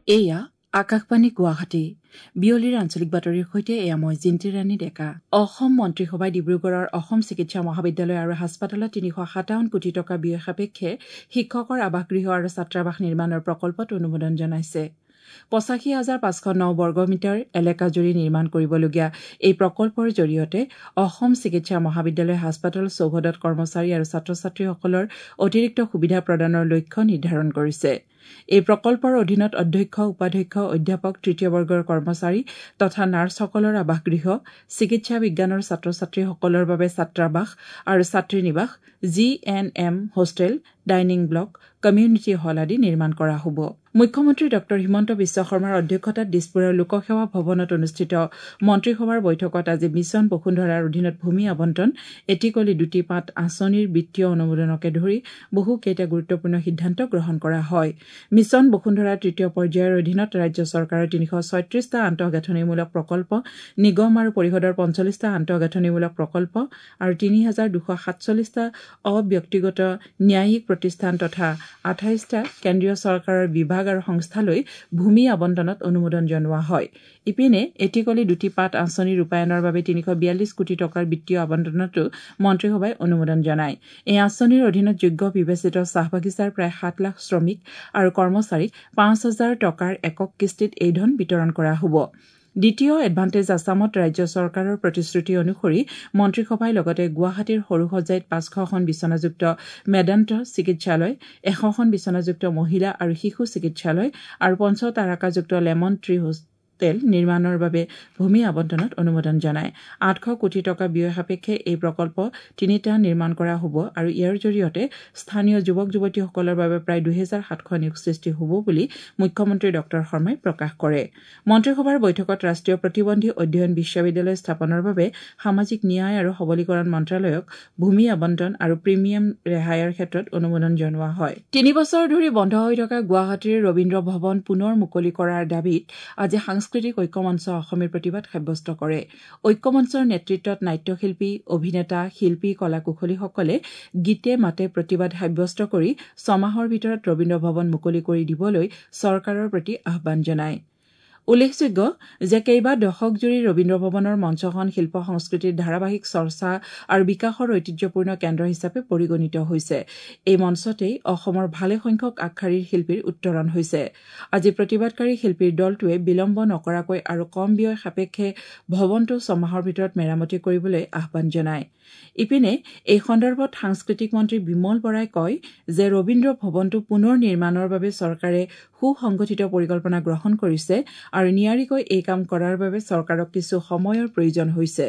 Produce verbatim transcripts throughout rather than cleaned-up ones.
এয়া আকাশবাণী গুৱাহাটী বিয়লিৰ আঞ্চলিক বাতৰিৰ সৈতে এয়া মই জিন্তি ৰাণী ডেকা। অসম মন্ত্ৰীসভাই ডিব্ৰুগড়ৰ অসম চিকিৎসা মহাবিদ্যালয় আৰু হাস্পতালত তিনিশ সাতাৱন্ন কোটি টকা ব্যয় সাপেক্ষে শিক্ষকৰ আৱাসগৃহ আৰু ছাত্ৰাবাস নিৰ্মাণৰ প্ৰকল্পত অনুমোদন জনাইছে। পঁচাশী হাজাৰ পাঁচশ ন বৰ্গমিটাৰ এলেকাজুৰি নিৰ্মাণ কৰিবলগীয়া এই প্ৰকল্পৰ জৰিয়তে অসম চিকিৎসা মহাবিদ্যালয় হাস্পতাল চৌহদত কৰ্মচাৰী আৰু ছাত্ৰ ছাত্ৰীসকলৰ অতিৰিক্ত সুবিধা প্ৰদানৰ লক্ষ্য নিৰ্ধাৰণ কৰিছে। এই প্ৰকল্পৰ অধীনত অধ্যক্ষ উপাধ্যক্ষ অধ্যাপক তৃতীয় বৰ্গৰ কৰ্মচাৰী তথা নাৰ্ছসকলৰ আৱাসগৃহ, চিকিৎসা বিজ্ঞানৰ ছাত্ৰ ছাত্ৰীসকলৰ বাবে ছাত্ৰাবাস আৰু ছাত্ৰী নিবাস, G N M hostel, dining block, community hall আদি নিৰ্মাণ কৰা হ'ব। মুখ্যমন্ত্ৰী ডক্টৰ হিমন্ত বিশ্ব শৰ্মাৰ অধ্যক্ষতাত দিছপুৰৰ লোকসেৱা ভৱনত অনুষ্ঠিত মন্ত্ৰীসভাৰ বৈঠকত আজি মিছন বসুন্ধৰাৰ অধীনত ভূমি আবণ্টন, এটিকলি দুটি পাত আঁচনিৰ বিত্তীয় অনুমোদনকে ধৰি বহুকেইটা গুৰুত্বপূৰ্ণ সিদ্ধান্ত গ্ৰহণ কৰা হয়। মিছন বসুন্ধৰাৰ তৃতীয় পৰ্যায়ৰ অধীনত ৰাজ্য চৰকাৰৰ তিনিশ ছয়ত্ৰিশটা আন্তঃগাঁথনিমূলক প্ৰকল্প, নিগম আৰু পৰিষদৰ পঞ্চল্লিশটা আন্তঃগাঁথনিমূলক প্ৰকল্প আৰু তিনি হাজাৰ দুশ সাতচল্লিশটা অব্যক্তিগত ন্যায়িক প্ৰতিষ্ঠান তথা আঠাইশটা কেন্দ্ৰীয় চৰকাৰৰ বিভাগ আৰু সংস্থালৈ ভূমি আবণ্টনত অনুমোদন জনোৱা হয়। ইপিনে এটিকলি দুটি পাত আঁচনি ৰূপায়ণৰ বাবে তিনিশ বিয়াল্লিশ কোটি টকাৰ বিত্তীয় আবণ্টনতো মন্ত্ৰীসভাই অনুমোদন জনায়। এই আঁচনিৰ অধীনত যোগ্য বিবেচিত চাহ বাগিচাৰ প্ৰায় সাত লাখ শ্ৰমিক আৰু কৰ্মচাৰীক পাঁচ হাজাৰ টকাৰ একক কিস্তিত এই ধন বিতৰণ কৰা হ'ব। দ্বিতীয় এডভান্টেজ আছামত ৰাজ্য চৰকাৰৰ প্ৰতিশ্ৰুতি অনুসৰি মন্ত্ৰীসভাই লগতে গুৱাহাটীৰ সৰুসজাইত পাঁচশখন বিচনাযুক্ত মেদান্ত চিকিৎসালয়, এশখন বিচনাযুক্ত মহিলা আৰু শিশু চিকিৎসালয় আৰু পঞ্চতাৰকাযুক্ত লেমন ট্ৰী হোটেল নিৰ্মাণৰ বাবে ভূমি আবণ্টনত অনুমোদন জনায়। আঠশ কোটি টকা ব্যয় সাপেক্ষে এই প্ৰকল্প তিনিটা নিৰ্মাণ কৰা হ'ব আৰু ইয়াৰ জৰিয়তে স্থানীয় যুৱক যুৱতীসকলৰ বাবে প্ৰায় দুহেজাৰ সাতশ নিয়োগ সৃষ্টি হ'ব বুলি মুখ্যমন্ত্ৰী ডক্টৰ শৰ্মাই প্ৰকাশ কৰে। মন্ত্ৰীসভাৰ বৈঠকত ৰাষ্ট্ৰীয় প্ৰতিবন্ধী অধ্যয়ন বিশ্ববিদ্যালয় স্থাপনৰ বাবে সামাজিক ন্যায় আৰু সবলীকৰণ মন্ত্ৰালয়ক ভূমি আবণ্টন আৰু প্ৰিমিয়াম ৰেহাইৰ ক্ষেত্ৰত অনুমোদন জনোৱা হয়। তিনি বছৰ ধৰি বন্ধ হৈ থকা গুৱাহাটীৰ ৰবীন্দ্ৰ ভৱন পুনৰ মুকলি কৰাৰ দাবীত আজি সাংস্কৃতিক ঐক্যমঞ্চ অসমেৰ প্ৰতিবাদ সাব্যস্ত কৰে। ঐক্যমঞ্চৰ নেতৃত্বত নাট্যশিল্পী, অভিনেতা, শিল্পী, কলাকুশলীসকলে গীতে মাতে প্ৰতিবাদ সাব্যস্ত কৰি ছমাহৰ ভিতৰত ৰবীন্দ্ৰ ভৱন মুকলি কৰি দিবলৈ চৰকাৰৰ প্ৰতি আহ্বান জনায়। উল্লেখযোগ্য যে কেইবা দশক জুৰি ৰবীন্দ্ৰ ভৱনৰ মঞ্চখন শিল্প সংস্কৃতিৰ ধাৰাবাহিক চৰ্চা আৰু বিকাশৰ ঐতিহ্যপূৰ্ণ কেন্দ্ৰ হিচাপে পৰিগণিত হৈছে। এই মঞ্চতেই অসমৰ ভালেসংখ্যক আগশাৰীৰ শিল্পীৰ উত্তৰণ হৈছে। আজি প্ৰতিবাদকাৰী শিল্পীৰ দলটোৱে বিলম্ব নকৰাকৈ আৰু কম ব্যয় সাপেক্ষে ভৱনটো ছমাহৰ ভিতৰত মেৰামতি কৰিবলৈ আহ্বান জনায়। ইপিনে এই সন্দৰ্ভত সাংস্কৃতিক মন্ত্ৰী বিমল বৰাই কয় যে ৰবীন্দ্ৰ ভৱনটো পুনৰ নিৰ্মাণৰ বাবে চৰকাৰে সুসংগঠিত পৰিকল্পনা গ্ৰহণ কৰিছে আৰু নিয়াৰিকৈ এই কাম কৰাৰ বাবে চৰকাৰক কিছু সময়ৰ প্ৰয়োজন হৈছে।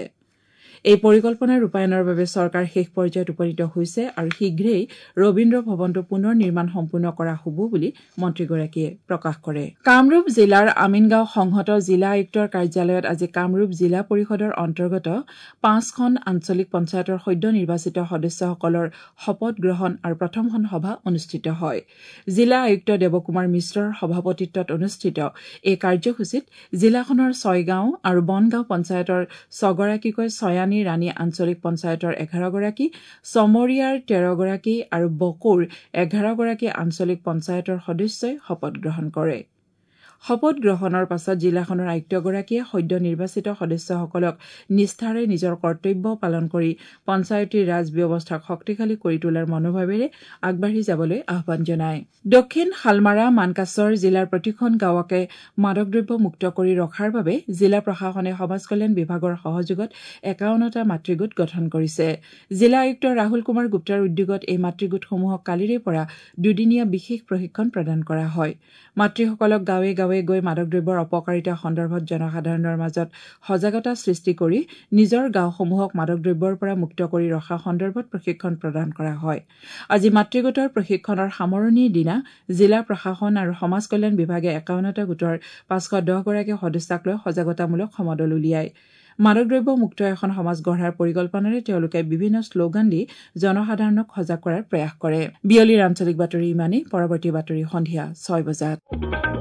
এই পৰিকল্পনা ৰূপায়ণৰ বাবে চৰকাৰ শেষ পৰ্যায়ত উপনীত হৈছে আৰু শীঘ্ৰেই ৰবীন্দ্ৰ ভৱনটো পুনৰ নিৰ্মাণ সম্পূৰ্ণ কৰা হ'ব বুলি মন্ত্ৰীগৰাকীয়ে প্ৰকাশ কৰে। কামৰূপ জিলাৰ আমিনগাঁও সংহত জিলা আয়ুক্তৰ কাৰ্যালয়ত আজি কামৰূপ জিলা পৰিষদৰ অন্তৰ্গত পাঁচখন আঞ্চলিক পঞ্চায়তৰ সদ্য নিৰ্বাচিত সদস্যসকলৰ শপত গ্ৰহণ আৰু প্ৰথমখন সভা অনুষ্ঠিত হয়। জিলা আয়ুক্ত দেৱকুমাৰ মিশ্ৰৰ সভাপতিত্বত অনুষ্ঠিত এই কাৰ্যসূচীত জিলাখনৰ ছয়গাঁও আৰু বনগাঁও পঞ্চায়তৰ ছগৰাকীকৈ ছয়ানী ৰাণী আঞ্চলিক পঞ্চায়তৰ এঘাৰগৰাকী, চমৰীয়াৰ তেৰগৰাকী আৰু বকোৰ এঘাৰগৰাকী আঞ্চলিক পঞ্চায়তৰ সদস্যই শপত গ্ৰহণ কৰে। শপত গ্ৰহণৰ পাছত জিলাখনৰ আয়ুক্তগৰাকীয়ে সদ্য নিৰ্বাচিত সদস্যসকলক নিষ্ঠাৰে নিজৰ কৰ্তব্য পালন কৰি পঞ্চায়তী ৰাজ ব্যৱস্থাক শক্তিশালী কৰি তোলাৰ মনোভাৱেৰে আগবাঢ়ি যাবলৈ আহ্বান জনায়। দক্ষিণ শালমাৰা মানকাছৰ জিলাৰ প্ৰতিখন গাঁৱকে মাদকদ্ৰব্য মুক্ত কৰি ৰখাৰ বাবে জিলা প্ৰশাসনে সমাজ কল্যাণ বিভাগৰ সহযোগত একাৱন্নটা মাতৃগোট গঠন কৰিছে। জিলা আয়ুক্ত ৰাহুল কুমাৰ গুপ্তাৰ উদ্যোগত এই মাতৃগোটসমূহক কালিৰে পৰা দুদিনীয়া বিশেষ প্ৰশিক্ষণ প্ৰদান কৰা হয়। মাতৃসকলক গাঁৱে গাঁৱে গৈ মাদকদ্ৰব্যৰ অপকাৰিতা সন্দৰ্ভত জনসাধাৰণৰ মাজত সজাগতা সৃষ্টি কৰি নিজৰ গাঁওসমূহক মাদকদ্ৰব্যৰ পৰা মুক্ত কৰি ৰখা সন্দৰ্ভত প্ৰশিক্ষণ প্ৰদান কৰা হয়। আজি মাতৃগোটৰ প্ৰশিক্ষণৰ সামৰণিৰ দিনা জিলা প্ৰশাসন আৰু সমাজ কল্যাণ বিভাগে একাৱন্নটা গোটৰ পাঁচশ দহগৰাকী সদস্যাক লৈ সজাগতামূলক সমদল উলিয়ায়। মাদকদ্ৰব্য মুক্ত এখন সমাজ গঢ়াৰ পৰিকল্পনাৰে তেওঁলোকে বিভিন্ন শ্লোগান দি জনসাধাৰণক সজাগ কৰাৰ প্ৰয়াস কৰে। বিয়লিৰ আঞ্চলিক বাতৰি ইমানেই। পৰৱৰ্তী বাতৰি সন্ধিয়া ছয় বজাত।